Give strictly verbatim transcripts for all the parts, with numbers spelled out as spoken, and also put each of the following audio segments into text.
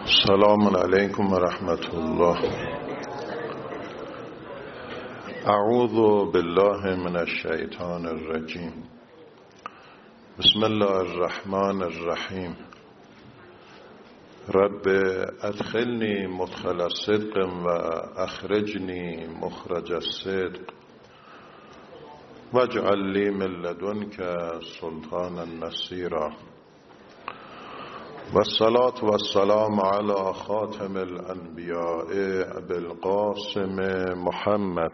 السلام علیکم و رحمت الله. اعوذ بالله من الشیطان الرجیم. بسم الله الرحمن الرحیم. رب ادخلنی مدخل صدق و اخرجنی مخرج الصدق واجعل لی من لدنک سلطانا نصیرا. والصلاة والسلام على خاتم الأنبياء أبي القاسم محمد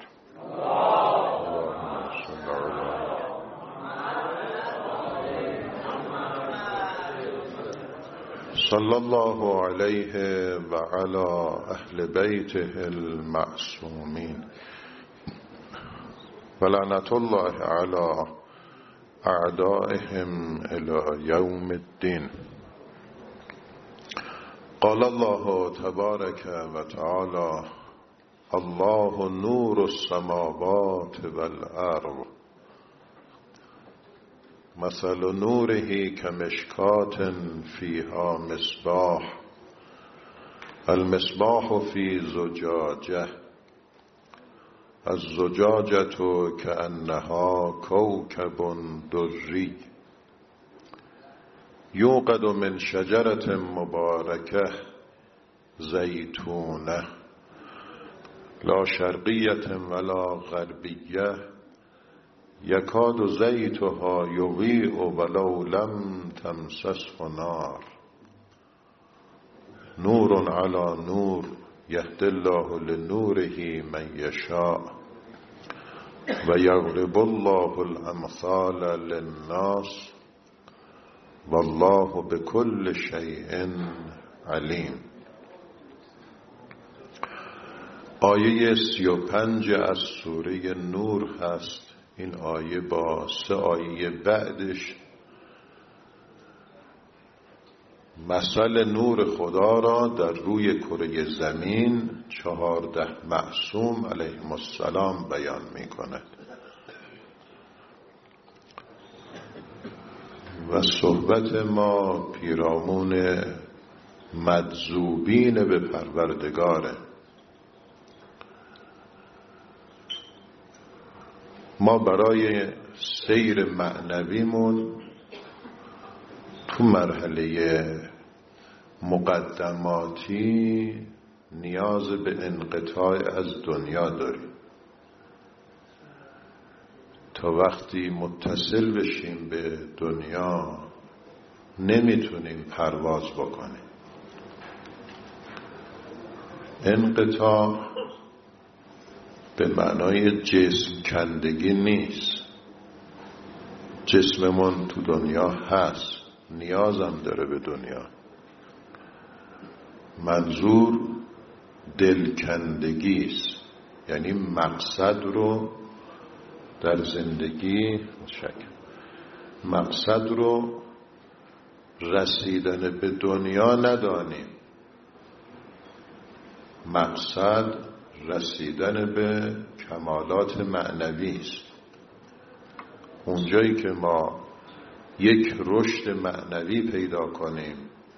صلى الله عليه وعلى أهل بيته المعصومين ولعنة الله على أعدائهم إلى يوم الدين. قال الله تبارك وتعالى: الله نور السماوات والأرض مثل نوره كمشكاة فيها مصباح المصباح في زجاجة الزجاجة كأنها كوكب دري يوقد من شجرة مباركة زيتونة لا شرقية ولا غربية يكاد زيتها يضيء ولو لم تمسسه نار نور على نور يهدي الله لنوره من يشاء ويضرب الله الأمثال للناس والله بكل شيء علیم. آیه سی و پنج از سوره نور هست. این آیه با سه آیه بعدش مثل نور خدا را در روی کره زمین چهارده معصوم علیهم السلام بیان می کند و صحبت ما پیرامون مجذوبین به پروردگاره. ما برای سیر معنویمون تو مرحله مقدماتی نیاز به انقطاع از دنیا داریم تا وقتی متصل بشیم به دنیا نمیتونیم پرواز بکنیم. انقطاع به معنای جسم کندگی نیست. جسممون تو دنیا هست، نیازم داره به دنیا. منظور دلکندگی است، یعنی مقصد رو در زندگی مقصد رو رسیدن به دنیا ندانیم. مقصد رسیدن به کمالات معنوی است. اونجایی که ما یک رشد معنوی پیدا کنیم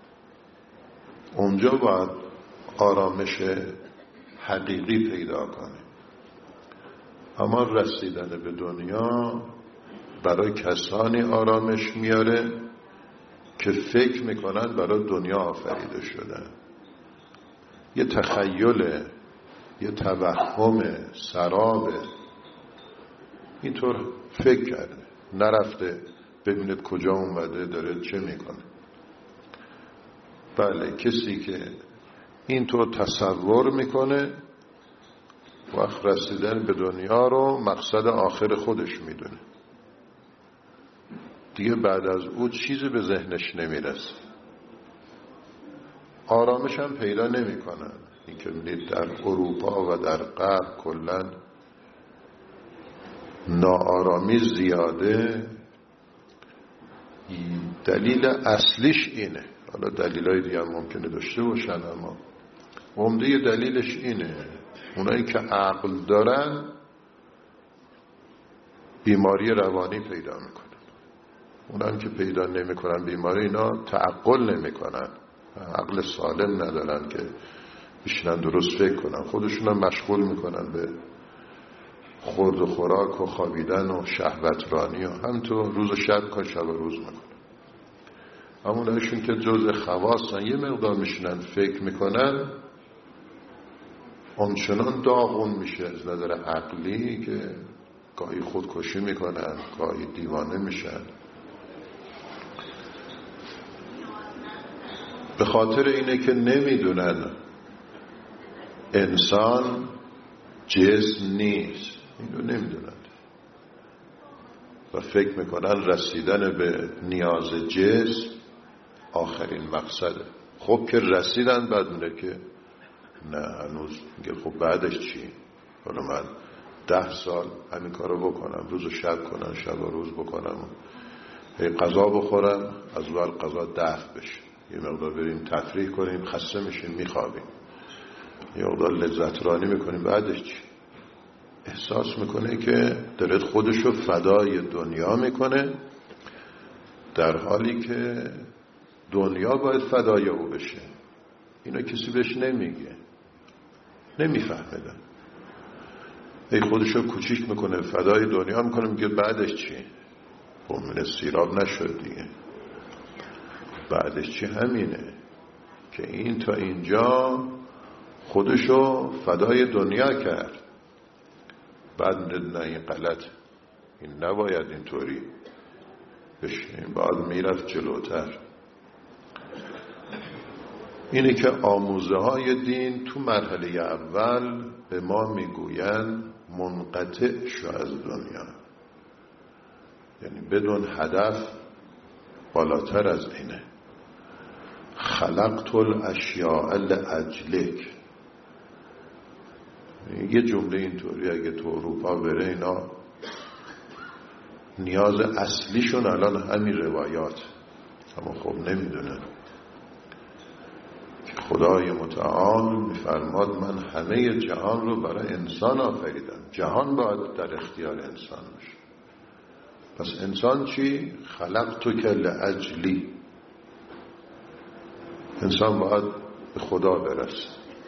اونجا باید آرامش حقیقی پیدا کنیم. اما رسیدن به دنیا برای کسانی آرامش میاره که فکر میکنن برای دنیا آفریده شدن. یه تخیله، یه توهم سرابه. اینطور فکر کرده، نرفته ببینید کجا اومده داره چه میکنه. بله، کسی که اینطور تصور میکنه وقت رسیدن به دنیا رو مقصد آخر خودش میدونه. دیگه بعد از او چیزی به ذهنش نمیرسه. آرامش هم پیدا نمیکنن. این که میدید در اروپا و در غرب کلا ناآرامی زیاده. دلیل اصلیش اینه. حالا دلیلای دیگه هم ممکنه داشته باشن، اما عمده دلیلش اینه. اونایی که عقل دارن بیماری روانی پیدا میکنن. اونایی که پیدا نمیکنن بیماری، اینا تعقل نمیکنن. عقل سالم ندارن که بشینن درست فکر کنن، خودشون هم مشغول میکنن به خورد و خوراک و خوابیدن و شهوترانی و همینطور روز و شب کن شب و روز میکنن. همونایشون که جزء خواصن یه مقدار میشینن فکر میکنن، آنچنان داغون میشه از نظر عقلی که گاهی خودکشی میکنن، گاهی دیوانه میشن. به خاطر اینه که نمیدونن انسان جسم نیست، اینو نمیدونن و فکر میکنن رسیدن به نیاز جسم آخرین مقصده. خب که رسیدن بعد میگه که نه هنوز، میگه خب بعدش چی؟ حالا من ده سال همین کارو بکنم، روز و شب کنم، شب و روز بکنم، هی غذا بخورم، از اول غذا دفع بشه، یه مقدار بریم تفریح کنیم، خسته میشیم میخوابیم، یه مقدار لذت رانی میکنیم، بعدش چی؟ احساس میکنه که داره خودشو فدای دنیا میکنه، در حالی که دنیا باید فدای او بشه. اینو کسی بهش نمیگه، نمیفهمیدن. ای خودشو کوچیک میکنه، فدای دنیا میکنه، میگه بعدش چی؟ بومن سیراب نشد دیگه، بعدش چی؟ همینه که این تا اینجا خودشو فدای دنیا کرد، بعد نه این غلط، این نباید اینطوری بشه، این باید میرفت جلوتر. اینه که آموزه های دین تو مرحله اول به ما میگوین منقطع شو از دنیا، یعنی بدون هدف بالاتر از اینه. خلقت الاشیاء لاجلک، یه جمله اینطوری اگه تو اروپا بره اینا نیاز اصلیشون الان همین روایات، اما خب نمیدونن که خدای متعال میفرماد من همه جهان رو برای انسان آفریدم، جهان باید در اختیار انسان باشه. پس انسان چی؟ خلقتک لاجلی، انسان باید به خدا برسه.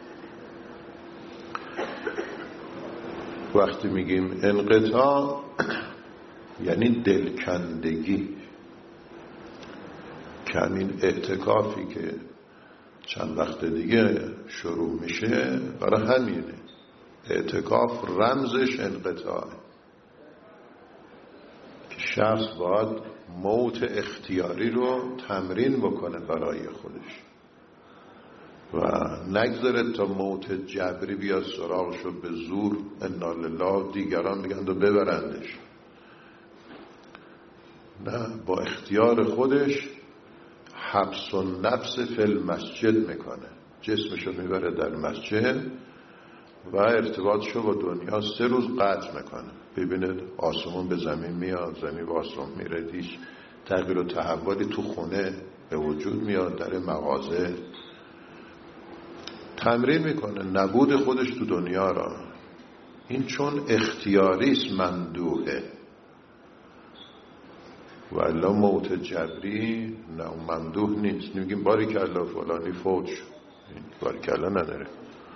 وقتی میگیم انقطاع یعنی دلکندگی، که همین اعتکافی که چند وقت دیگه شروع میشه برای همینه. اعتکاف رمزش انقطاع، که شخص باید موت اختیاری رو تمرین بکنه برای خودش و نگذاره تا موت جبری بیاد سراغشو به زور انا لله دیگران بگند و ببرندش. نه، با اختیار خودش حبس و نفس فی المسجد میکنه، جسمشو میبره در مسجد و ارتباطشو با دنیا سه روز قطع میکنه. ببینید آسمون به زمین میاد، زمین به آسمون میره، هیچ تغییر و تحولی تو خونه به وجود میاد، در مغازه تمرین میکنه نبود خودش تو دنیا را. این چون اختیاریست مندوحه، و الا موت جبری نه ممدوح نیست. نمیگیم باری که الله فلانی فوت شد، باری که الله نداره.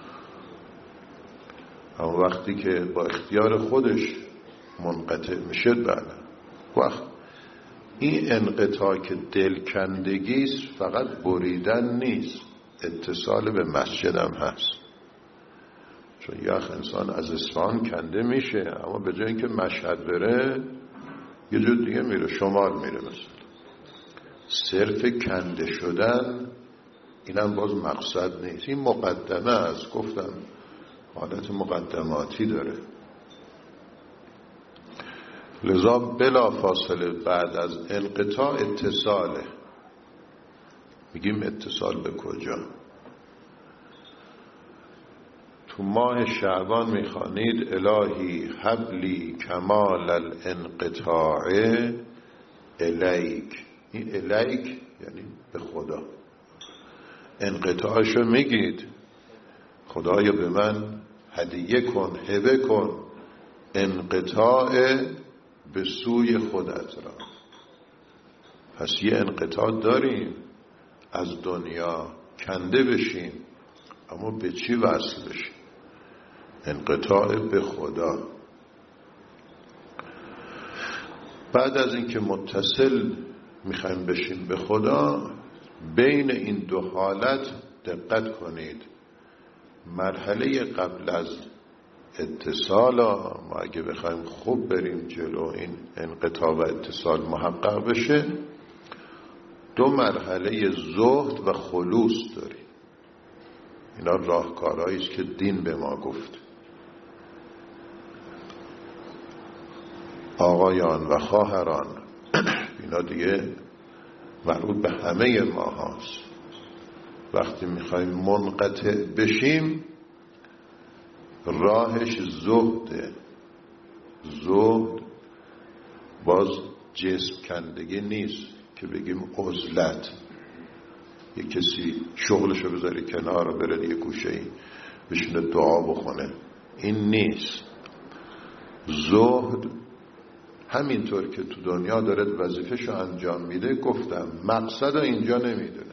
اما وقتی که با اختیار خودش منقطع میشه، بله وقت این انقطاع که دلکندگیست، فقط بریدن نیست، اتصال به مسجد هم هست. چون یخ انسان از اصفهان کنده میشه، اما به جای اینکه مشهد بره یه جور دیگه میره، شمال میره. مثلا صرف کنده شدن اینم باز مقصد نیست، این مقدمه است. گفتم حالت مقدماتی داره. لذا بلا فاصله بعد از انقطاع اتصاله. میگیم اتصال به کجا؟ تو ماه شعبان میخوانید الهی حبلی کمال الانقطاع الیک. این الیک یعنی به خدا. انقطاعشو میگید خدایا به من هدیه کن، هبه کن انقطاع به سوی خودت را. پس یه انقطاع داریم از دنیا، کنده بشیم، اما به چی وصل بشیم؟ انقطاع به خدا. بعد از اینکه متصل میخوایم بشیم به خدا، بین این دو حالت دقت کنید. مرحله قبل از اتصال، ما اگه بخوایم خوب بریم جلو این انقطاع و اتصال محقق بشه، دو مرحله زهد و خلوص داریم. اینا راهکارهایی است که دین به ما گفت. آقایان و خواهران، اینا دیگه مربوط به همه ما هاست. وقتی میخوایم منقطع بشیم، راهش زهده. زهد باز جسم کندگی نیست که بگیم عزلت، یه کسی شغلشو بذاری کنار و بره یه گوشه‌ای بشینه دعا بخونه، این نیست. زهد همینطور که تو دنیا داره وظیفه‌شو انجام میده، گفتم مقصد رو اینجا نمیدونه.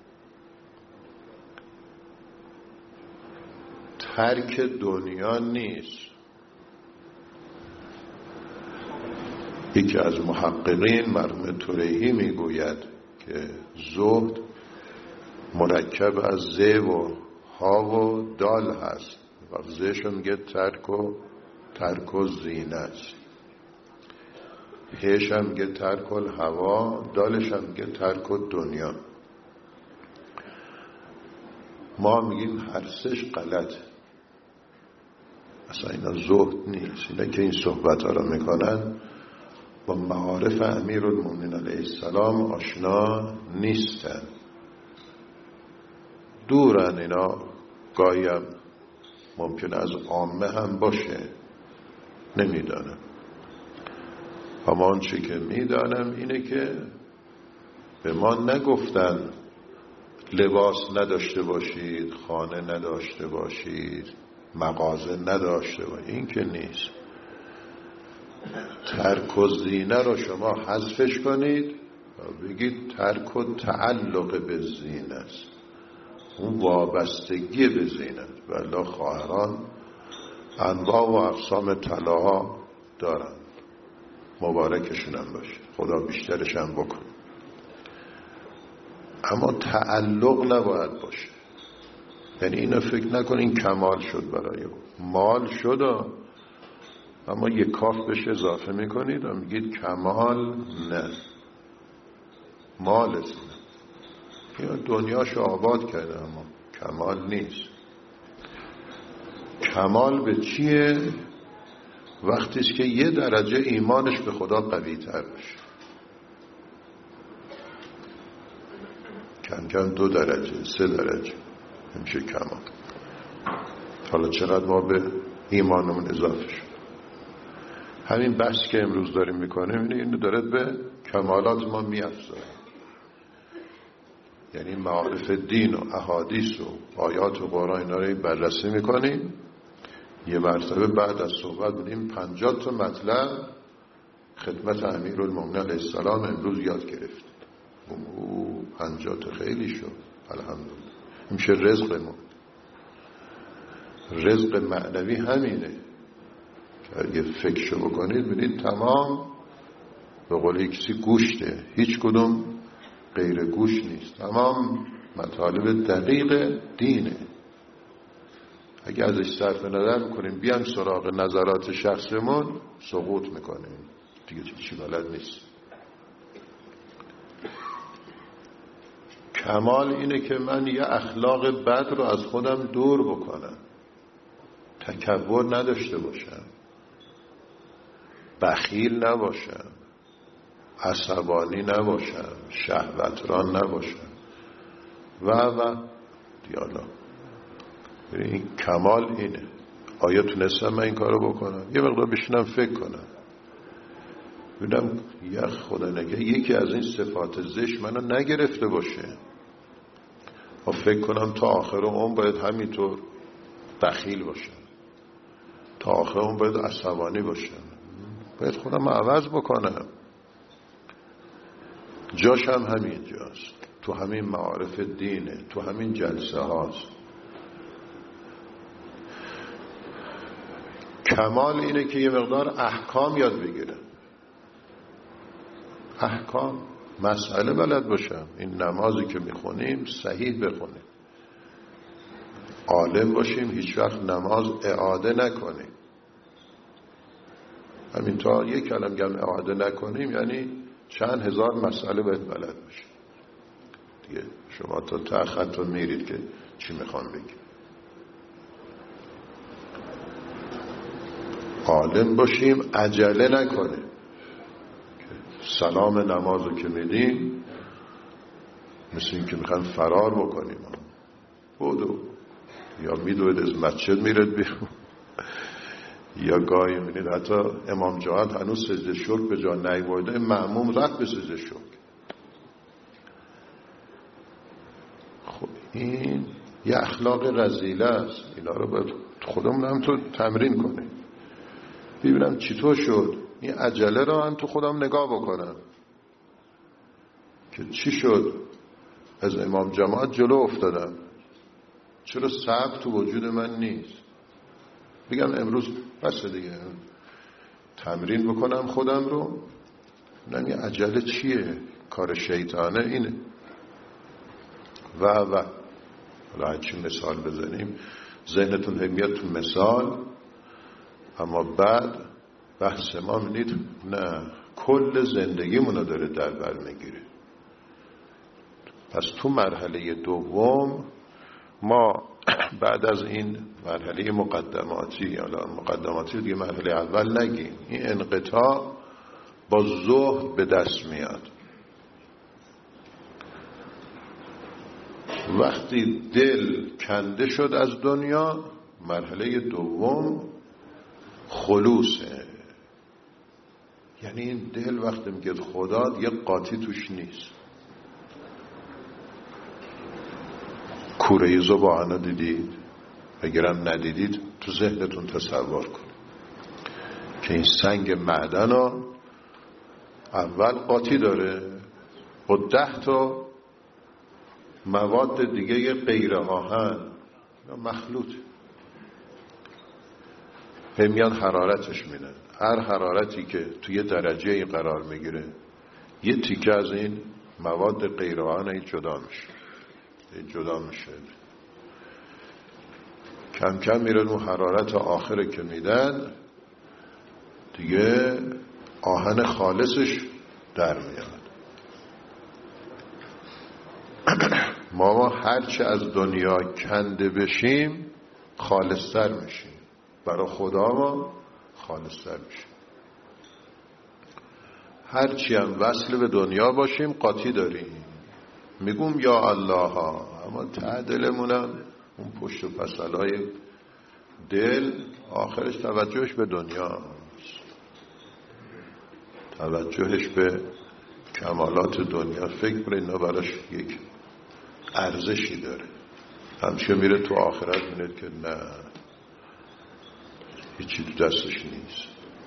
ترک دنیا نیست. یکی از محققین مرحوم توریحی میگوید که زهد مرکب از ز و ها و دال هست. و زشو میگه ترک و ترک و زینه است، هش هم میگه ترک الهوا، دالش هم میگه ترک دنیا. ما میگیم هر سش غلط، اصلا اینا زهد نیست. اینا که این صحبت ها را میکنن با معارف امیرالمومنین علیه السلام آشنا نیستن، دورن. اینا گاهی هم ممکنه از عامه هم باشه، نمیدانم. اما آنچه که میدانم اینه که به ما نگفتن لباس نداشته باشید، خانه نداشته باشید، مغازه نداشته باشید. این که نیست. ترک و زینه رو شما حذفش کنید و بگید ترک و تعلق به زینه است، اون وابستگی به زینه است. والله خواهران انواع و اقسام طلاها دارن، مبارکشون هم باشه، خدا بیشترش هم بکن، اما تعلق نباید باشه. یعنی اینو فکر نکن این کمال شد برای مال شد، اما یک کاف بهش اضافه میکنید و میگید کمال نه، مال است. دنیاشو آباد کرده اما کمال نیست. کمال به چیه؟ وقتی است که یه درجه ایمانش به خدا قوی تر بشه، کم کم دو درجه سه درجه میشه کمال. حالا چقدر ما به ایمانمون اضافه شد. همین بحث که امروز داریم میکنیم اینو داره به کمالات ما میافزاید. یعنی معارف دین و احادیث و آیات و قرآن اینا رو بررسی میکنیم، یه مرتبه بعد از صحبت بودیم پنجاه تا مطلب خدمت امیرالمومنین علیه السلام امروز یاد گرفتیم. او پنجاه تا خیلی شد، الحمدلله. این میشه رزقمون. رزق معنوی همینه که اگه فکرشو بکنید ببینید تمام به قول کسی گوشته، هیچ کدوم غیر گوش نیست، تمام مطالب دقیق دینه. اگه ازش صرف نظر میکنیم بیان سراغ نظرات شخصمون، سقوط میکنیم دیگه، چی بلد نیست. کمال اینه که من یه اخلاق بد رو از خودم دور بکنم، تکبر نداشته باشم، بخیل نباشم، عصبانی نباشم، شهوتران نباشم و و دیالا. این کمال اینه. آیا تونستم من این کارو بکنم؟ یه مقدار بشینم فکر کنم، ببینم یه خدا نگه یکی از این صفات زشت منو نگرفته باشه و فکر کنم تا آخر عمر باید همینطور بخیل باشم، تا آخر عمر باید عصبانی باشم، باید خودم عوض بکنم. جاش هم همین جاست. تو همین معارف دینه، تو همین جلسه هاست. کمال اینه که یه مقدار احکام یاد بگیرن، احکام، مسئله بلد باشم. این نمازی که میخونیم صحیح بخونیم، عالم باشیم، هیچ وقت نماز اعاده نکنیم. همین تا یک کلم گم اعاده نکنیم یعنی چند هزار مسئله باید بلد باشیم دیگه. شما تا ته خطتون میرید که چی میخوام بگیم. عالم باشیم، عجله نکنیم. سلام نمازو که میدیم مثل این که میخوایم فرار بکنیم، بودو یا میدوید از مسجد میرد بیرون، یا گاهی میبینید حتی امام جماعت هنوز سجده شکر به جا نیاورده، مأموم رفت به سجده شکر. خب این یه اخلاق رذیله است. اینا رو باید خودمون هم تو تمرین کنیم، ببینم چطور شد این عجله رو هم تو خودم نگاه بکنم که چی شد از امام جماعت جلو افتادم، چرا صبر تو وجود من نیست. بگم امروز بس دیگه تمرین بکنم خودم رو، ببینم یه عجله چیه، کار شیطانه اینه و و حالا هرچی مثال بزنیم ذهنتون هم میاد تو مثال، اما بعد بحث ما میدید نه کل زندگیمونو داره در بر میگیره. پس تو مرحله دوم ما بعد از این مرحله مقدماتی، حالا مقدماتی دیگه مرحله اول نگیم، این انقطاع با زهد به دست میاد. وقتی دل کنده شد از دنیا، مرحله دوم خلوصه. یعنی این دل وقتی میگه خدا یه قاطی توش نیست. کوره زبانه دیدید؟ اگرم ندیدید تو ذهنتون تصور کن که این سنگ معدن ها اول قاطی داره با ده تا مواد دیگه غیر آهن مخلوط، همیان حرارتش میدن. هر حرارتی که توی درجه قرار میگیره یه تیکه از این مواد غیر آهن جدا میشه جدا میشه کم کم میره اون حرارت آخره که میدن دیگه آهن خالصش در میاد. ما ما هرچه از دنیا کنده بشیم خالصتر میشیم، برای خدا ما خالصتر میشیم. هرچی هم وصل به دنیا باشیم قاطی داریم، میگم یا الله ها، اما ته دلمونم اون پشت و پسلای دل آخرش توجهش به دنیا، توجهش به کمالات دنیا. فکر کنه اینا براش یک ارزشی داره. همشه میره تو آخرت میره که نه هیچی تو دستش نیست.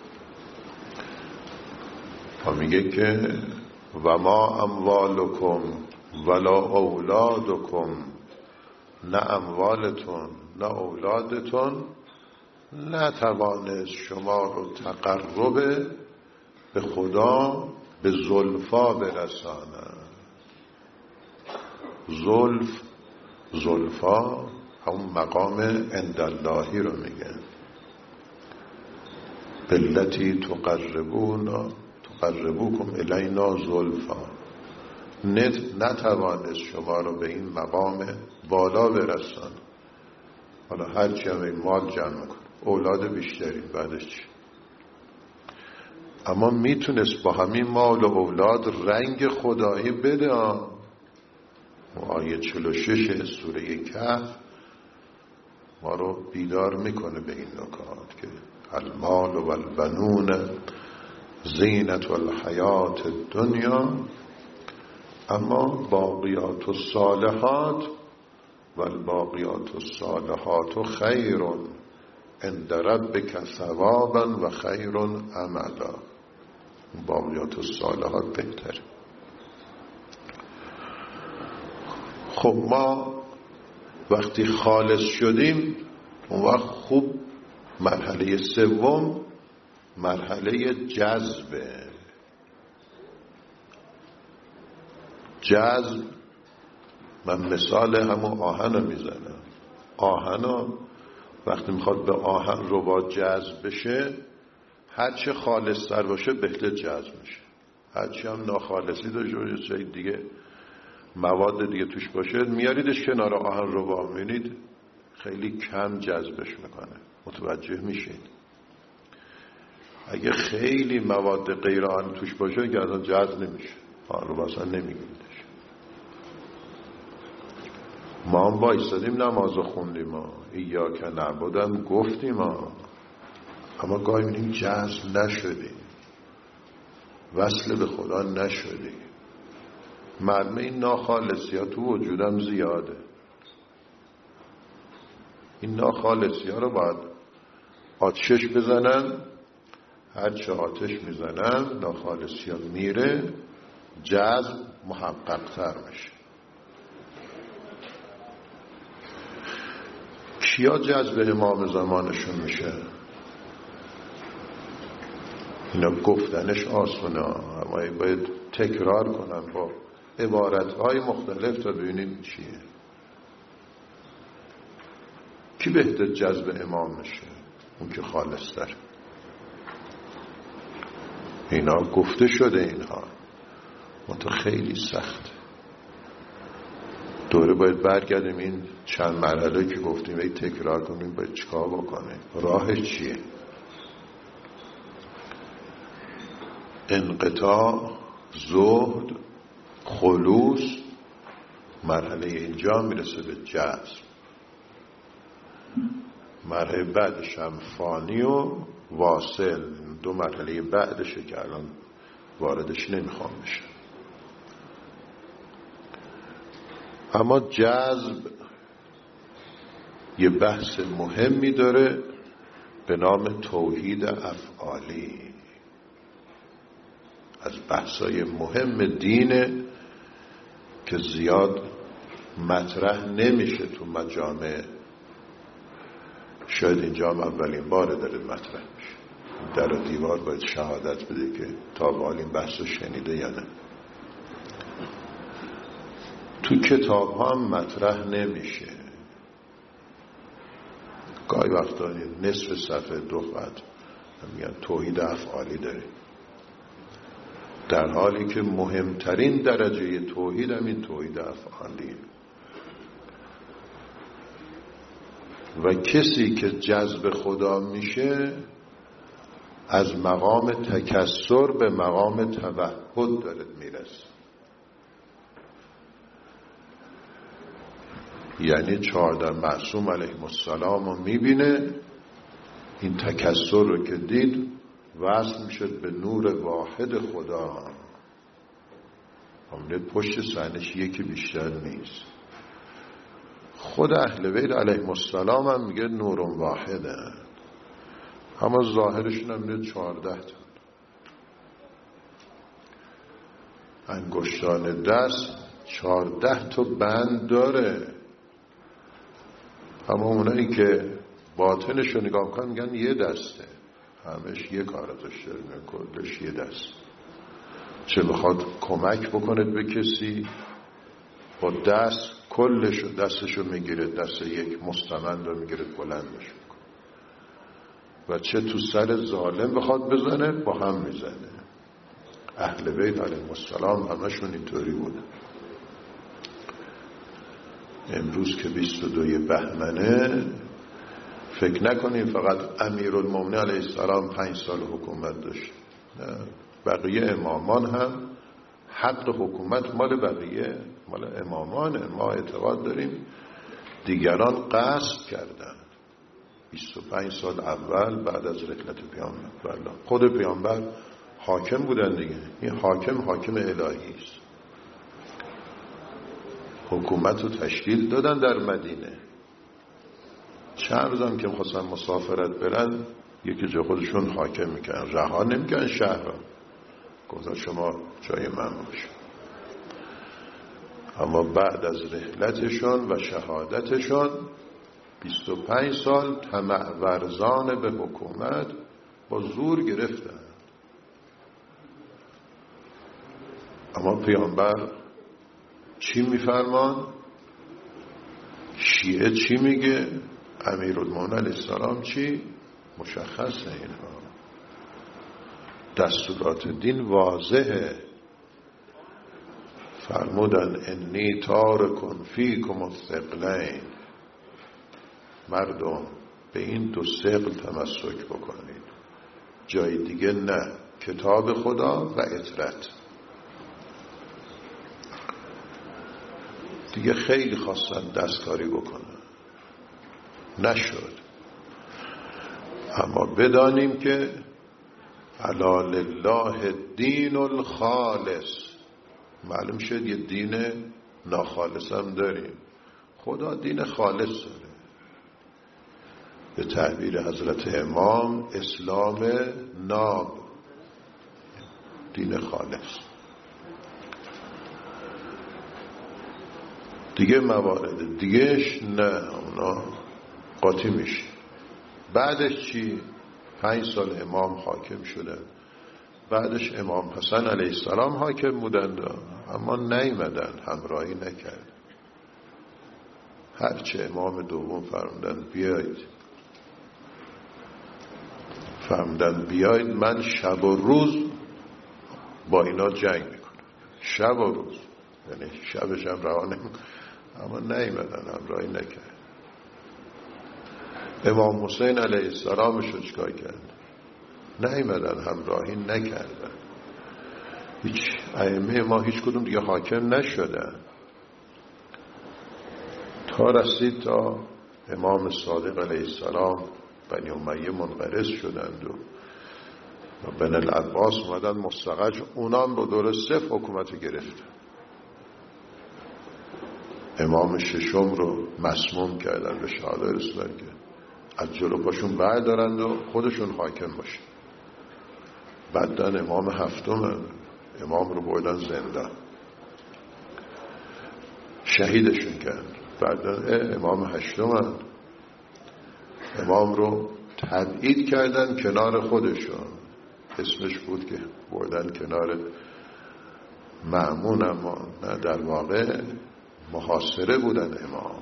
و میگه که و ما اموالکم ولا اولادکم، نه اموالتون نه اولادتون نتوانست شما رو تقرب به خدا به زلفا برسانه. زلف زلفا همون مقام عنداللهی رو میگه، بلتی تقربونا تقربوکم الینا زلفا. نتوانست شما رو به این مقام بالا برسان. حالا هرچی هم این مال جمع کن، اولاد بیشتری، بعدش چی؟ اما میتونست با همین مال و اولاد رنگ خدایی بده. آیه چهل و شش سوره کهف ما رو بیدار میکنه به این نکات که المال و البنون زینت الحیات الدنیا، اما باقیات الصالحات و الباقیات الصالحات خیر عند ربک ثوابا و خیر عملا. باقیات الصالحات بهتره. خب ما وقتی خالص شدیم اون وقت خوب مرحله سوم مرحله جذبه. جذب، من مثال همون آهن رو میزنم. آهن رو وقتی میخواد به آهن رباط جذب بشه، هرچه خالص تر باشه بهتر جذب میشه. هرچی هم ناخالصی داشته باشه، چیز دیگه مواد دیگه توش باشه، میاریدش کنار آهن رباط، میبینید خیلی کم جذبش میکنه. متوجه میشید؟ اگه خیلی مواد غیر آهن توش باشه که اصلا جذب نمیشه، آهن رباط اصلا نمیگیریدش. ما هم بایستادیم نمازو خوندیم، ما ایاک نعبدم گفتیم، ما اما گاهی می‌بینیم جذب نشدیم، وصل به خدا نشدیم. معلومه این ناخالصی ها تو وجودم زیاده. این ناخالصی ها رو باید آتشش بزنن. هرچه آتش میزنن ناخالصی ها میره، جذب محقق تر میشه. کیا جذب امام زمانشون میشه؟ اینا گفتنش آسونه، اما باید تکرار کنن با عبارتهای مختلف تا ببینیم چیه. کی بهتر جذب امام میشه؟ اون که خالص تر. اینا گفته شده، اینها منتها خیلی سخته. دوره باید برگردیم این چند مرحله که گفتیم ای تکرار کنیم، باید چیکار بکنیم، راهش چیه؟ انقطاع، زهد، خلوص، مرحله اینجا میرسه به جذب. مرحله بعدش هم فانی و واصل، دو مرحله بعدشه که الان واردش نمیخوام بشه. اما جذب یه بحث مهمی داره به نام توحید افعالی. از بحثای مهم دینه که زیاد مطرح نمیشه تو مجامع. شاید اینجا هم اولین باره داره مطرح میشه. در و دیوار باید شهادت بده که تا به حال این بحث رو شنیده یا نه. تو کتاب ها هم مطرح نمیشه. گاهی وقتا نصف صفحه دو خط میگن توحید افعالی داره، در حالی که مهمترین درجه توحید هم این توحید افعالیه. و کسی که جذب خدا میشه از مقام تکثر به مقام توحد داره میرسه. یعنی چهارده معصوم علیهم السلام رو میبینه، این تکثر رو که دید وصل میشد به نور واحد خدا. همونه پشت صحنش یکی بیشتر نیست. خود اهل بیت علیهم السلام هم میگه نور واحده، اما ظاهرشون هم میگه چهارده تا انگشتان دست، چهارده تا بند داره. اما اونایی که باطنش رو نگاه کنن میگن یه دسته، همش یه کار داشته، کلش یه دست. چه بخواد کمک بکنه به کسی با دست کلش و دستشو میگیره، دست یک مستمند رو میگیره بلندش میکنه. و چه تو سر ظالم بخواد بزنه با هم میزنه. اهل بیت علیهم السلام همشون اینطوری بودن. امروز که بیست و دوی بهمنه، فکر نکنیم فقط امیرالمومنین علیه السلام پنج سال حکومت داشت. نه، بقیه امامان هم حق حکومت مال بقیه، مال امامانه. ما اعتقاد داریم دیگران قصد کردن. بیست و پنج سال اول بعد از رحلت پیامبر، خود پیامبر حاکم بودن دیگه. این حاکم حاکم الهی است. حکومت رو تشکیل دادن در مدینه. چند روزم که خواستن مسافرت برن، یکی جا خودشون حاکم میکنن، رها نمیکنن شهر را. گفتن شما جای من باش. اما بعد از رحلتشون و شهادتشون بیست و پنج سال طمع ورزان به حکومت با زور گرفتن. اما پیامبر چی میفرمان؟ شیعه چی میگه؟ امیرالمومنین علیه السلام چی؟ مشخصه اینها. دستورات دین واضحه. فرمودن انی تارک فیکم الثقلین، مردم به این دو ثقل تمسک بکنید، جای دیگه نه، کتاب خدا و اطرت. دیگه خیلی خواستن دستکاری بکنن، نشد. اما بدانیم که علی لله الدین الخالص، معلوم شد یه دین ناخالص هم داریم. خدا دین خالص داره. به تعبیر حضرت امام اسلام ناب، دین خالص. دیگه موارد دیگهش نه، اونا قاطی میشه. بعدش چی؟ پنج سال امام حاکم شدن. بعدش امام حسن علیه السلام حاکم بودند، اما نیامدن، همراهی نکرد. هرچه امام دوم فرمودن بیایید، فرمودن بیایید، من شب و روز با اینا جنگ میکنم، شب و روز، یعنی شبش هم رها نمیکنم. اما نیامدن، همراهی نکرد. امام حسین علیه السلام شو چیکار کرد؟ نیامدن، همراهی نکردن. هیچ ائمه ما هیچ کدوم دیگه حاکم نشدن تا رسید تا امام صادق علیه السلام بنی امیه منقرض شدند و بن العباس اومدن مستقج، اونام رو دور صف حکومت گرفتن. امام ششم رو مسموم کردن، به شهادت رسوندن که از جلو پاشون بردارند و خودشون حاکم باشن. بعدن امام هفتم، امام رو بردن زندان، شهیدشون کرد. بعدن امام هشتم، امام رو تبعید کردن کنار خودشون، اسمش بود که بردن کنار مأمون، اما نه، در واقع محاصره بودن امام.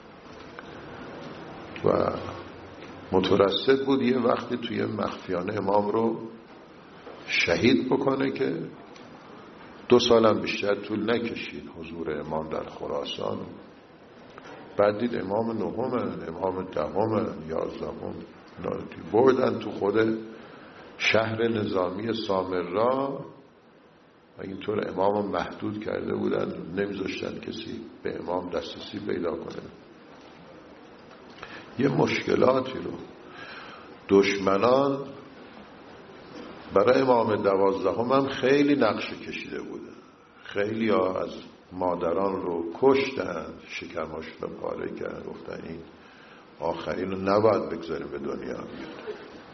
و مترصد بود یه وقتی توی مخفیانه امام رو شهید بکنه که دو سالم بیشتر طول نکشید حضور امام در خراسان. بعد دید امام نهم، امام دهم، یازدهم بردن تو خود شهر نظامی سامرا و اینطور امام محدود کرده بودن، نمیذاشتن کسی به امام دسترسی پیدا کنه. یه مشکلاتی رو دشمنان برای امام دوازدهم هم خیلی نقشه کشیده بودن. خیلی ها از مادران رو کشتن، شکماش رو پاره کردن، گفتن این آخرین رو نباید بگذاریم به دنیا بیاد.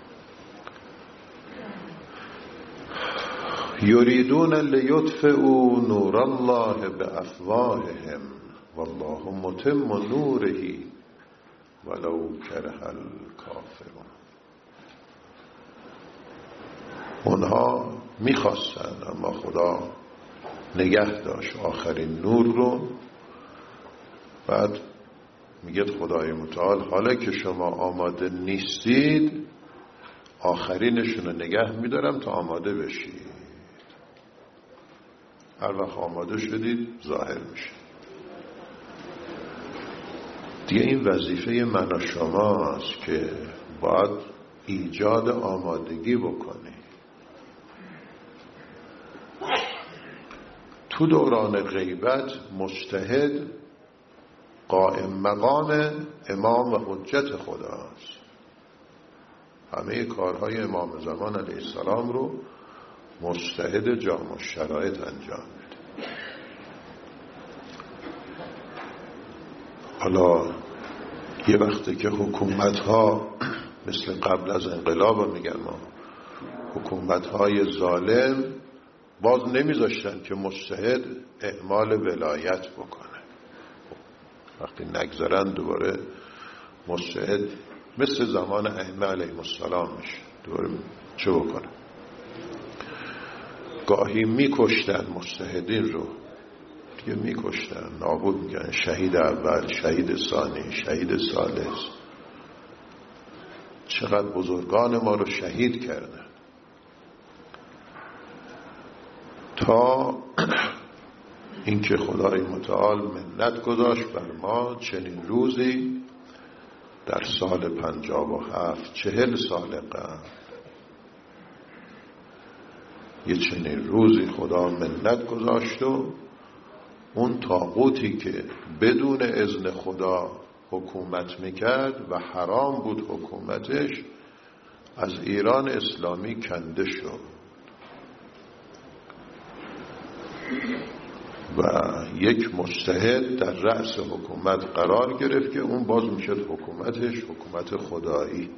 یریدون لیطفئوا نور الله بافواههم والله متم نوره ولو کره الکافرون. اونها میخواستن، اما خدا نگه داشت آخرین نور رو. بعد میگه خدای متعال حالا که شما آماده نیستید، آخرینشون رو نگه میدارم تا آماده بشید. هر وقت آماده شدید ظاهر میشه. دیگه این وظیفه من و شماست که باید ایجاد آمادگی بکنی. تو دوران غیبت مجتهد قائم مقام امام و حجت خداست. همه کارهای امام زمان علیه السلام رو مجتهد جامع شرایط انجام میده. حالا یه وقتی که حکومت ها مثل قبل از انقلاب میگن ما حکومت های ظالم باز نمیذاشتن که مجتهد اعمال ولایت بکنه. وقتی نگذارن دوباره مجتهد مثل زمان ائمه علیهم السلام میشه، دوباره چه بکنه؟ گاهی میکشتن مجتهدین رو، دیگه میکشتن، نابود میکنن، شهید اول، شهید ثانی، شهید ثالث. چقدر بزرگان ما رو شهید کردن تا اینکه خدای متعال منت گذاشت بر ما چنین روزی در سال پنجاب و هفت، چهل سال قبل، یه چنین روزی خدا منت گذاشت و اون طاغوتی که بدون اذن خدا حکومت میکرد و حرام بود حکومتش، از ایران اسلامی کنده شد و یک مجتهد در رأس حکومت قرار گرفت که اون باز میشد حکومتش حکومت خدایی.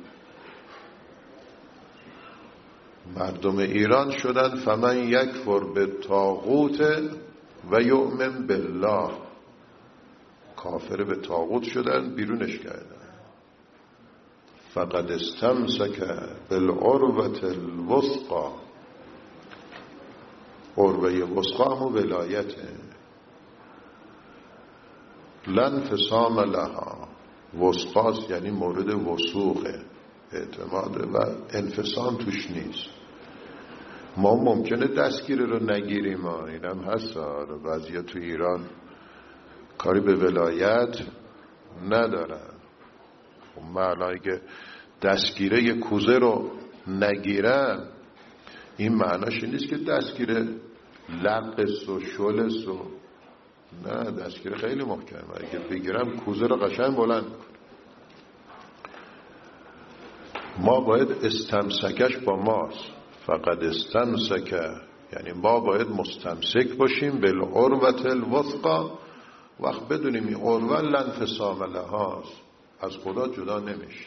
مردم ایران شدن فمن یکفر بالطاغوت و یؤمن بالله، کافر به طاغوت شدن، بیرونش کردن. فقد استمسک بالعروة الوثقی، عروه وثقی هم ولایته، لا انفصام لها. وثقاست یعنی مورد وثوقه، اعتماده و انفصام توش نیست. ما ممکنه دستگیر رو نگیریم، اینم هست. بعضیا تو ایران کاری به ولایت ندارن. خب معنی که دستگیره یک کوزه رو نگیرن، این معناش نیست که دستگیره لقص و شلس و نه، دستگیره خیلی محکمه. اگه بگیرم کوزه رو قشنگ بلند کنم. ما باید استمسکش با ماست. فقط استمسک یعنی ما باید مستمسک باشیم بالعروة الوثقی. وقت بدونیم این عروه لا انفصام لهاست، از خدا جدا نمیشه.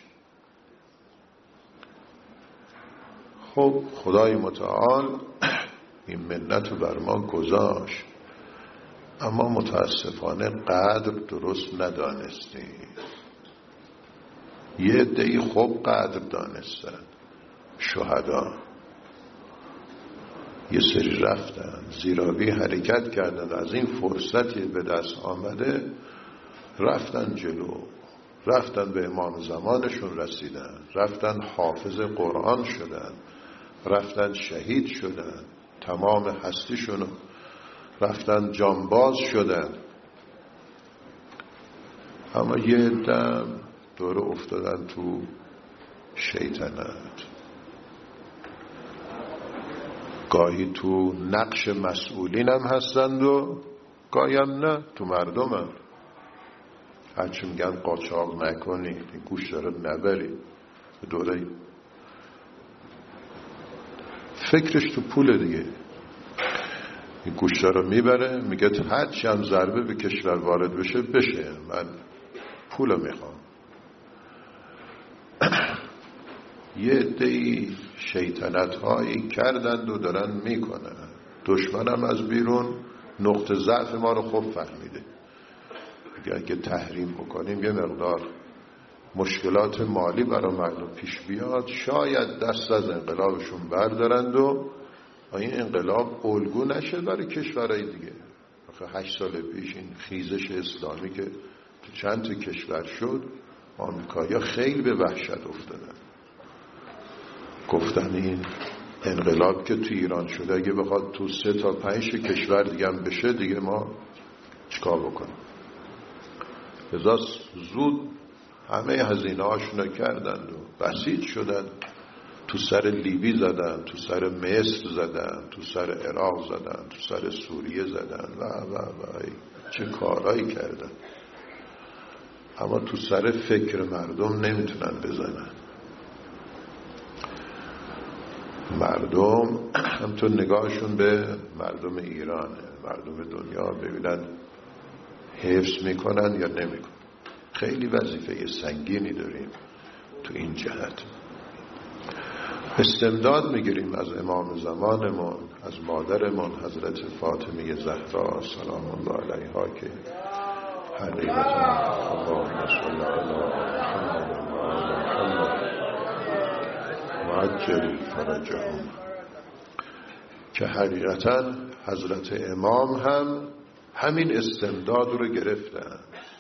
خب خدای متعال این منت رو بر ما گذاشت، اما متاسفانه قدر درست ندانستیم. یه عده‌ای خوب قدر دانستن، شهدا. یه سری رفتن زیرابی حرکت کردن، از این فرصتی به دست آمده رفتن جلو، رفتن به امام زمانشون رسیدن، رفتن حافظ قرآن شدن، رفتن شهید شدن، تمام هستیشون رفتن جانباز شدن. اما یه دم دوره افتادن تو شیطنت، گاهی تو نقش مسئولین هم هستند و گاهی هم نه، تو مردم هم. هرچی میگن قاچاق نکنی، این گوش داره نبری، دوره فکرش تو پول دیگه. این گوشت رو میبره میگه هرچی هم ضربه به کشور وارد بشه بشه، من پول میخوام. یه عده‌ای شیطنت هایی کردند و دارن میکنن. دشمنم از بیرون نقطه ضعف ما رو خوب فهمیده. اگه تحریم بکنیم یه مقدار مشکلات مالی برای مردم پیش بیاد، شاید دست از انقلابشون بردارند و این انقلاب الگو نشه برای کشورهای دیگه. آخه هشت سال پیش این خیزش اسلامی که تو چند تا کشور شد، آمریکایی‌ها خیلی به وحشت افتادن. گفتن این انقلاب که تو ایران شده اگه بخواد تو سه تا پنج کشور دیگه هم بشه، دیگه ما چیکار بکنیم؟ لذا زود همه هزینه هاشون کردند و بسیج شدن. تو سر لیبی زدن، تو سر مصر زدن، تو سر عراق زدن، تو سر سوریه زدن و و و چه کارهایی کردن. اما تو سر فکر مردم نمیتونن بزنن. مردم همطور نگاهشون به مردم ایرانه، مردم دنیا، ببینن حفظ میکنن یا نمیکنن. خیلی وظیفه سنگینی داریم تو این جهت. استمداد میگیریم از امام زمانمون، از مادرمون حضرت فاطمه زهرا سلام الله علیها که حقیقتا اللهم صل علی محمد و آل محمد و عجل فرجهم، که حقیقتا حضرت امام هم همین استمداد رو گرفتن.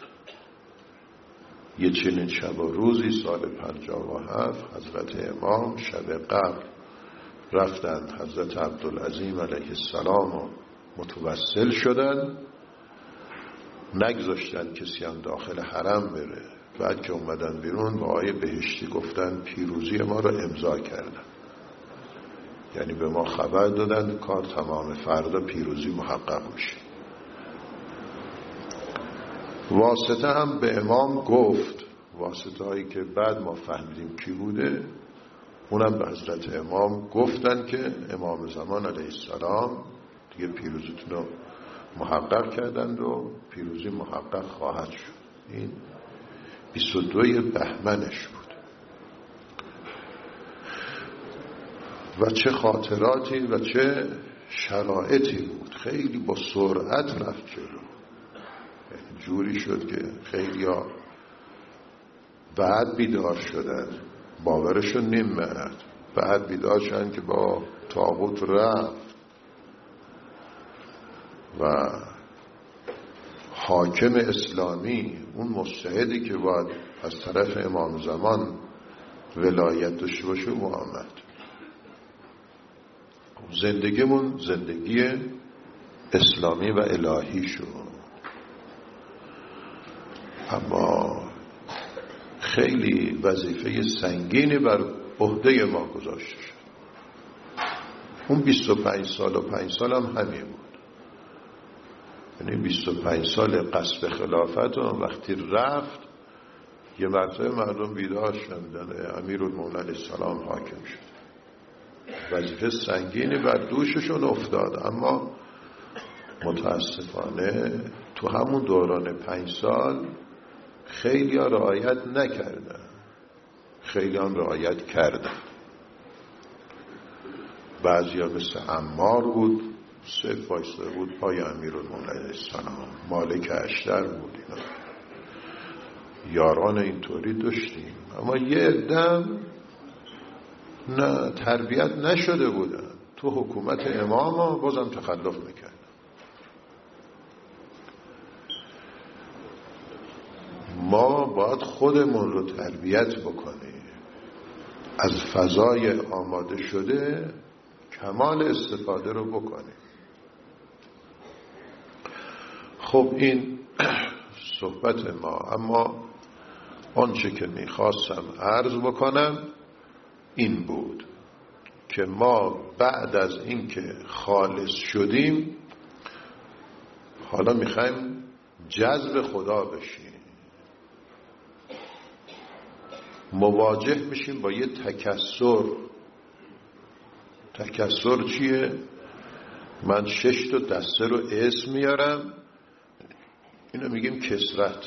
یه چنین شب و روزی سال پنجاه و هفت حضرت امام شب قبل رفتن حضرت عبدالعظیم علیه السلام رو متوسل شدن، نگذاشتن کسی هم داخل حرم بره. بعد که اومدن بیرون با آیه بهشتی گفتن پیروزی ما رو امضا کردن، یعنی به ما خبر دادن کار تمام، فردا پیروزی محقق میشه. واسطه هم به امام گفت، واسطه هایی که بعد ما فهمیدیم کی بوده، اونم به حضرت امام گفتن که امام زمان علیه السلام دیگه پیروزیتون رو محقق کردند و پیروزی محقق خواهد شد. این بیست و دو بهمنش بود و چه خاطراتی و چه شرایطی بود. خیلی با سرعت رفت جلو، جوری شد که خیلی ها بعد بیدار شدن، باورشون نمیاد. بعد بیدار شدن که با طاغوت رفت و حاکم اسلامی، اون مجتهدی که باید از طرف امام زمان ولایت داشته باشه، او آمد. زندگیمون زندگی اسلامی و الهی شد، اما خیلی وظیفه سنگینی بر عهده ما گذاشته شد. اون بیست و پنج سال و پنج سال هم همین بود. یعنی بیست و پنج سال قصد خلافت و وقتی رفت یه مرتبه مردم بیدار شدن، امیرالمومنین السلام حاکم شد. وظیفه سنگینی بر دوششون افتاد، اما متاسفانه تو همون دوران پنج سال خیلی ها رعایت نکردن، خیلی هم رعایت کردن. بعضی ها مثل عمار بود، صرف وایسته بود پای امیرالمومنین السلام. مالک اشتر بود. اینا یاران اینطوری داشتیم، اما یه عده‌ام نه تربیت نشده بودن، تو حکومت امام ها بازم تخلف میکرد. ما باید خودمون رو تربیت بکنیم، از فضای آماده شده کمال استفاده رو بکنیم. خب این صحبت ما، اما آنچه که میخواستم عرض بکنم این بود که ما بعد از اینکه خالص شدیم حالا میخوایم جذب خدا بشیم. مواجه میشیم با یه تکثر. تکثر چیه؟ من شش تا دسته رو اسم میارم، اینو میگیم کثرت.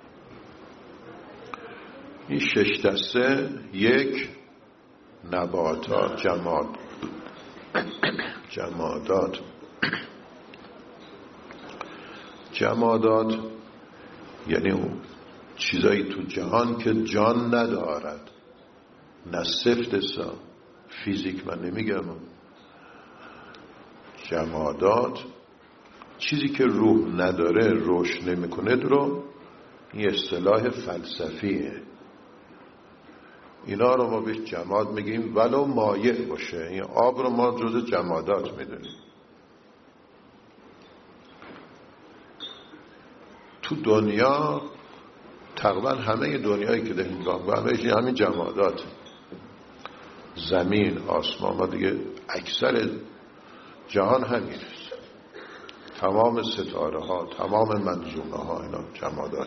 این شش دسته: یک، نباتات، جماد جمادات جمادات یعنی اون چیزایی تو جهان که جان ندارد، نه سفت سا فیزیک من نمیگم. جمادات چیزی که روح نداره، رشد نمیکنه رو، این اصطلاح فلسفیه. اینا رو ما بهش جماد میگیم، ولو مایع باشه. این آب رو ما جز جمادات میدونیم. تو دنیا تقریبا همه دنیایی که داریم نگاه می‌کنیم همین جمادات، زمین، آسمان، ما دیگه اکثر جهان همین است. تمام ستاره ها، تمام منظومه ها، اینا جمادات.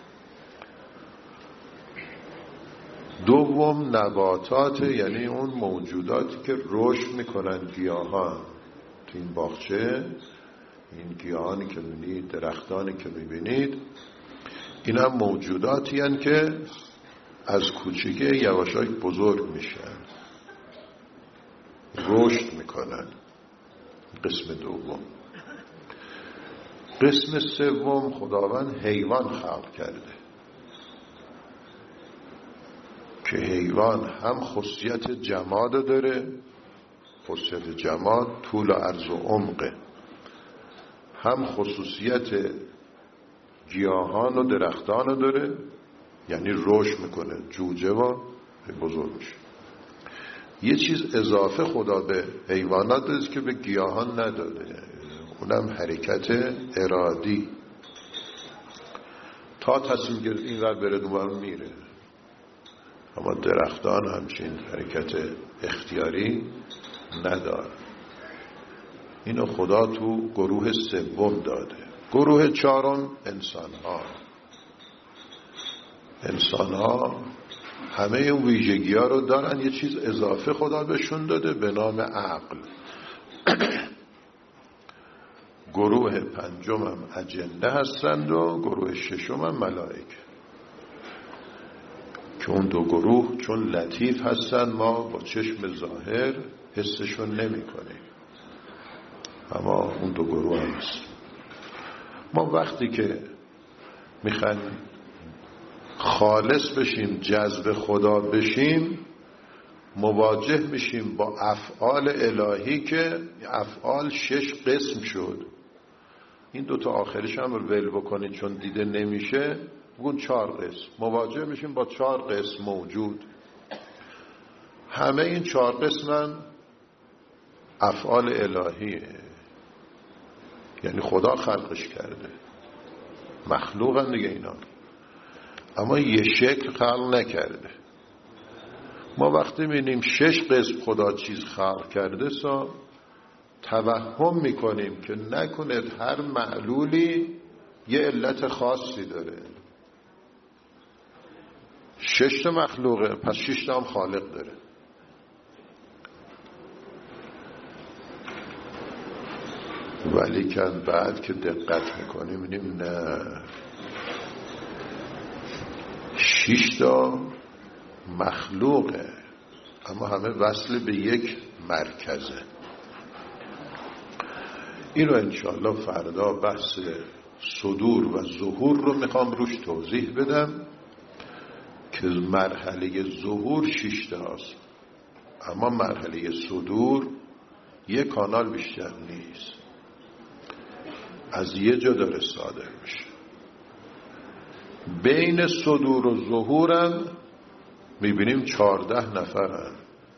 دوم نباتات، یعنی اون موجوداتی که رشد میکنن، گیاهان. تو این باغچه این گیاهانی که میبینید، درختانی که میبینید، این هم موجوداتی هستند که از کوچیک یواشاش بزرگ میشن. رشد میکنن. قسم دوم. قسم سوم خداوند حیوان خلق کرده که حیوان هم خاصیت جماد داره، خاصیت جماد طول و عرض و عمقه، هم خصوصیت گیاهان و درختان داره، یعنی رشد میکنه، جوجه و بزرگ میشه. یه چیز اضافه خدا به حیوانات داده که به گیاهان نداده، اونم حرکت ارادی. تا تصمیم گرفت این ور بره دوباره میره، اما درختان همچین حرکت اختیاری نداره. اینو خدا تو گروه سوم داده. گروه چهارم انسان ها. انسان ها همه اون ویژگی ها رو دارن، یه چیز اضافه خدا بهشون داده به نام عقل. گروه پنجم هم اجنه هستند و گروه ششم هم ملائکه، که اون دو گروه چون لطیف هستن ما با چشم ظاهر حسشون نمی کنیم، اما اون دو گروه هم هست. ما وقتی که میخوایم خالص بشیم، جذب خدا بشیم، مواجه میشیم با افعال الهی که افعال شش قسم شد. این دوتا آخرش هم رو ول بکنید چون دیده نمیشه، بگون چهار قسم. مواجه میشیم با چهار قسم موجود. همه این چهار قسم هم افعال الهیه، یعنی خدا خلقش کرده، مخلوقن دیگه اینا، اما یه شکل خلق نکرده. ما وقتی می‌بینیم شش قسم خدا چیز خلق کرده سا توهم میکنیم که نکنه هر معلولی یه علت خاصی داره. شش تا مخلوقه، پس شش تا هم خالق داره. ولی که بعد که دقت میکنیم می‌بینیم نه، شش تا مخلوقه اما همه وصل به یک مرکزه. این رو انشاءالله فردا بحث صدور و ظهور رو میخوام روش توضیح بدم که مرحله ظهور شش تا هست، اما مرحله صدور یک کانال بیشتر نیست، از یه جا داره صادر میشه. بین صدور و ظهورم میبینیم چهارده نفرن.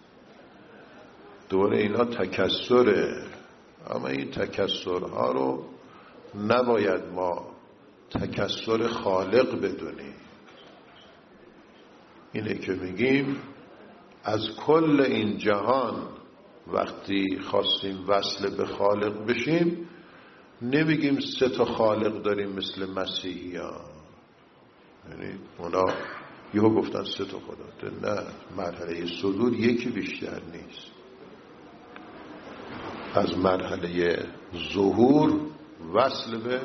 دوره اینا تکثره، اما این تکثرها رو نباید ما تکثر خالق بدونیم. اینه که میگیم از کل این جهان وقتی خواستیم وصل به خالق بشیم نمیگیم سه تا خالق داریم مثل مسیحی ها، یعنی اونا یهو گفتن سه تا خدا. نه، مرحله صدور یکی بیشتر نیست. از مرحله ظهور وصل به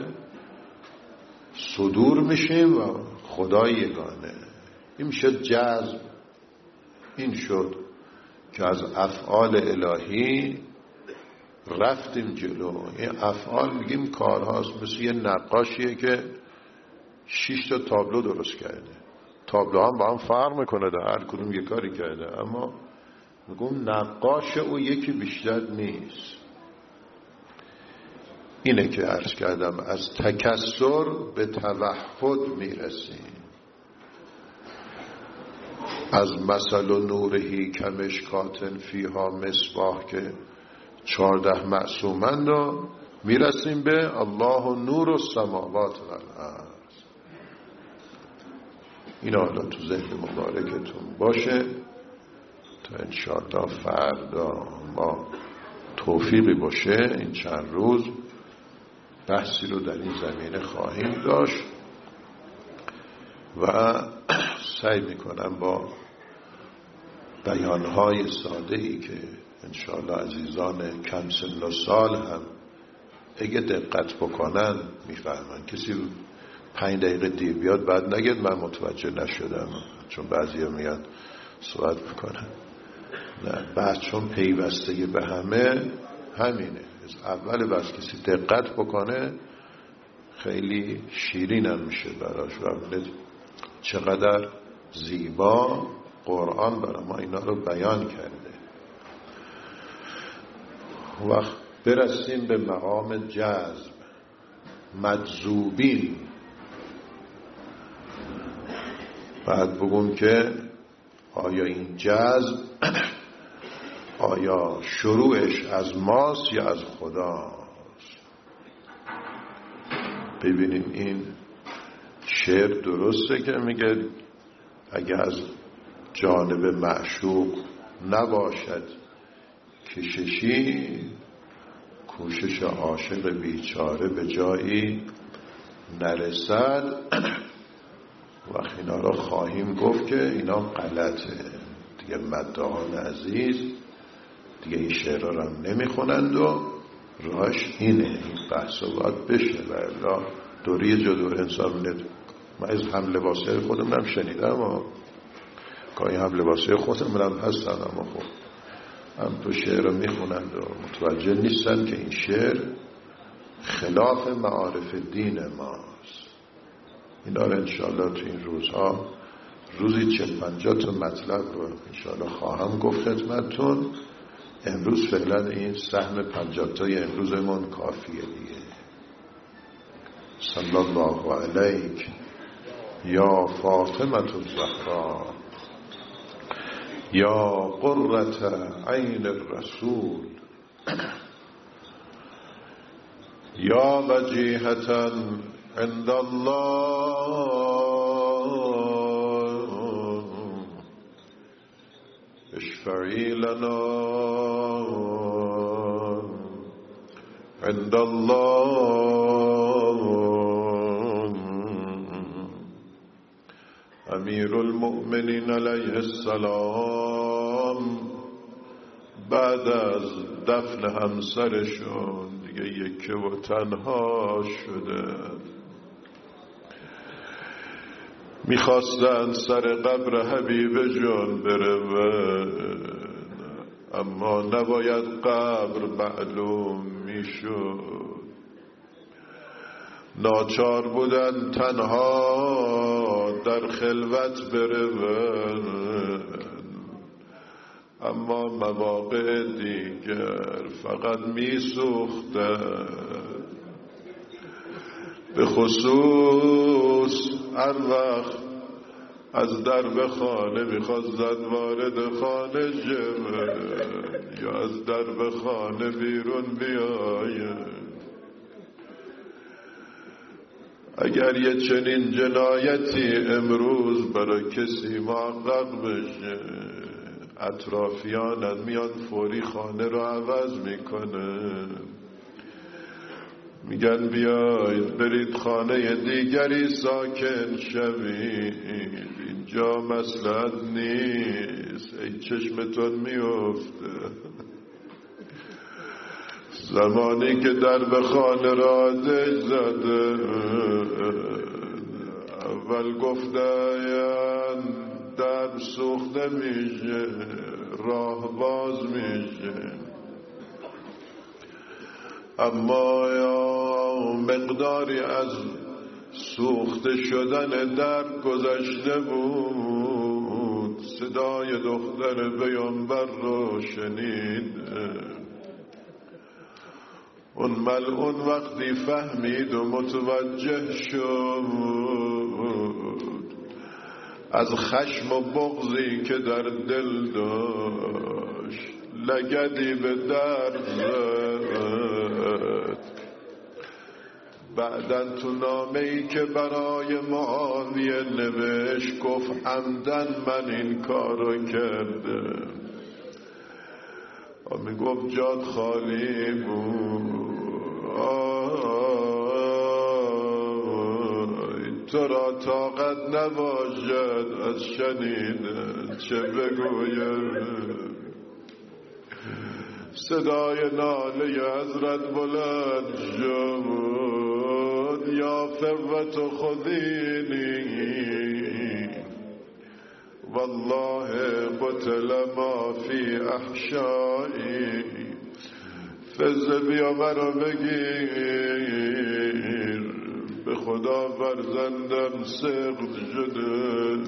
صدور میشیم و خدا یگانه. این میشه جذب. این شد که از افعال الهی رفتیم جلو. این افعال میگیم کارهاست، مثل یه نقاشیه که شش تا تابلو درست کرده. تابلو هم با هم فرق میکنه، در هر کدوم یه کاری کرده، اما میگم نقاش او یکی بیشتر نیست. اینه که عرض کردم از تکثر به توحد میرسیم. از مثل و نورهی کمشکاتن فیها مصباح که چهارده معصومند رو میرسیم به الله و نور و سماوات و الارض. این حالا تو ذهن مبارکتون باشه تا انشاءالله فردا ما توفیقی باشه این چند روز بحثی رو در این زمینه خواهیم داشت و سعی میکنم با بیانهای ساده‌ای که انشاءالله عزیزان کم سن و سال هم اگه دقت بکنن میفهمن. کسی پنج دقیقه دیر بیاد بعد نگید من متوجه نشدم، چون بعضی ها میاد صحبت بکنن. نه بحث چون پیوسته به همه همینه. از اول بس کسی دقت بکنه خیلی شیرین هم میشه براش. چقدر زیبا قرآن برای ما اینا رو بیان کرده. وقت برسیم به مقام جذب، مجذوبین، بعد بگم که آیا این جذب آیا شروعش از ماست یا از خداست؟ ببینیم این شعر درسته که میگه اگه از جانب معشوق نباشد کششی، کوشش عاشق بیچاره به جایی نرسد. وقت اینا رو خواهیم گفت که اینا غلطه دیگه. مداحان عزیز دیگه این شعرها رو هم نمیخونند و راهش اینه، این بحث رو باید بشه و الا دوری جدور انسان ند. من از هم لباسه خودم هم شنیدم و گاهی هم لباسه خودم هم هستن، اما خب هم تو شعر رو میخونند و متوجه نیستن که این شعر خلاف معارف دین ماست. اینا رو انشاءالله تو این روزها روزی چل پنجاه تا مطلب رو انشاءالله خواهم گفت خدمتتون. امروز فعلا این سهم پنجاه تای امروزمون کافیه دیگه. صلی الله علیک یا فاطمه الزهرا یا قرة عین الرسول یا وجیهة عند الله اشفعی لنا عند الله. امیر المؤمنین علیه السلام بعد از دفن همسرشون دیگه یکه و تنها شده، میخواستن سر قبر حبیب جان برون، اما نباید قبر معلوم میشد. ناچار بودن تنها در خلوت برون، اما مواقع دیگر فقط میسوختن. به خصوص هر وقت از درب خانه میخواد زن وارد خانه جمع یا از درب خانه بیرون بیاید. اگر یه چنین جنایتی امروز برای کسی محقق بشه، اطرافیانت میان فوری خانه رو عوض میکنه، میگن بیایید برید خانه دیگری ساکن شوید، اینجا مصلحت نیست. ای چشمتون میفته زمانی که در به خانه را آتش زده، اول گفتن در سوخته میشه، راه باز میشه، اما یا مقداری از سوخته شدن در گذشته بود، صدای دختر پیامبر رو شنید. اون ملعون وقتی فهمید و متوجه شد از خشم و بغضی که در دل داشت، لگدی به در زد. بعدن تو نامه‌ای که برای معاویه نوشت گفت عمدن من این کارو کردم. و می گفت جاد خالی بود، تو را طاقت نباشد از شنیدن چه بگویم. صدای ناله حضرت بلند شد، یا فوت خذینی والله قتل ما فی احشایی فز بیا مرا بگیر به خدا فرزندم سقط شده.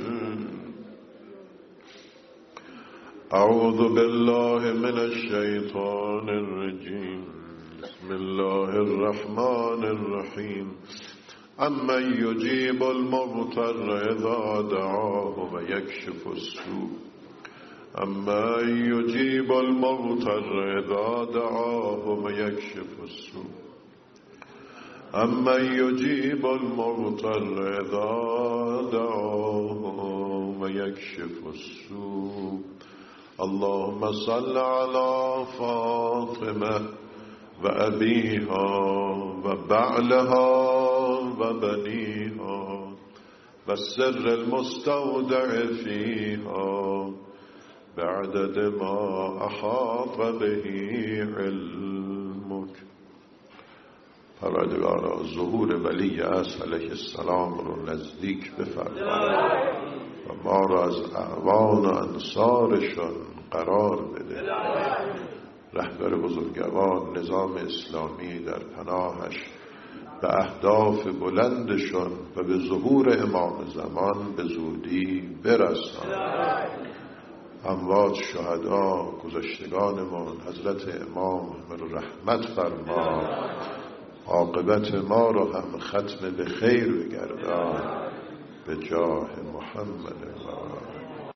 اعوذ بالله من الشیطان الرجیم بسم الله الرحمن الرحیم امن یجیب المضطر اذا دعاه و یکشف السوء امن یجیب المضطر اذا دعاه و یکشف السوء امن یجیب المضطر اذا دعاه و یکشف السوء. اللهم صل على فاطمه و ابیها و بعلها و بنیها و سر المستودع فیها بعدد ما احاط به علمک. پروردگارا ظهور ولی اصل علیه السلام رو نزدیک بفرما و ما را از اعوان و انصارشان قرار بده. رهبر بزرگوار نظام اسلامی در پناهش به اهداف بلندشان و به ظهور امام زمان به زودی برسان. اموات شهدا گذشتگانمان حضرت امام رو رحمت فرما، عاقبت ما رو هم ختم به خیر بگردان به جاه محمد.